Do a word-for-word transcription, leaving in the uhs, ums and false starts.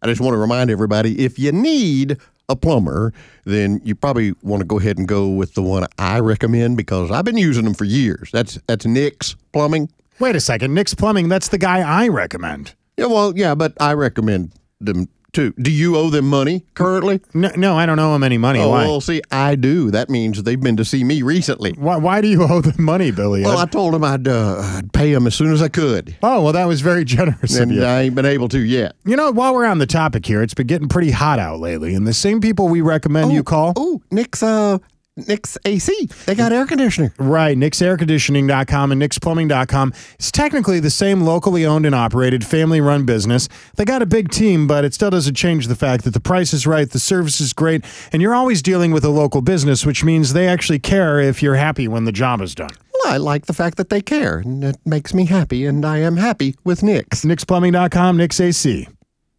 just want to remind everybody, if you need a plumber, then you probably want to go ahead and go with the one I recommend because I've been using them for years. That's that's Nick's Plumbing. Wait a second. Nick's Plumbing, that's the guy I recommend. Yeah, well, yeah, but I recommend them too. Do you owe them money currently? No, no I don't owe him any money. Oh, Why? well, see, I do. That means they've been to see me recently. Why, why do you owe them money, Billy? Well, I told them I'd, uh, I'd pay them as soon as I could. Oh, well, that was very generous of And you. I ain't been able to yet. You know, while we're on the topic here, it's been getting pretty hot out lately, and the same people we recommend oh, you call. Oh, Nick's, uh, Nick's A C. They got air conditioning. Right, Nick's Air Conditioning dot com and Nick's Plumbing dot com. It's technically the same locally owned and operated, family-run business. They got a big team, but it still doesn't change the fact that the price is right, the service is great, and you're always dealing with a local business, which means they actually care if you're happy when the job is done. Well, I like the fact that they care, and it makes me happy, and I am happy with Nick's. Nick's Plumbing dot com, Nick's A C.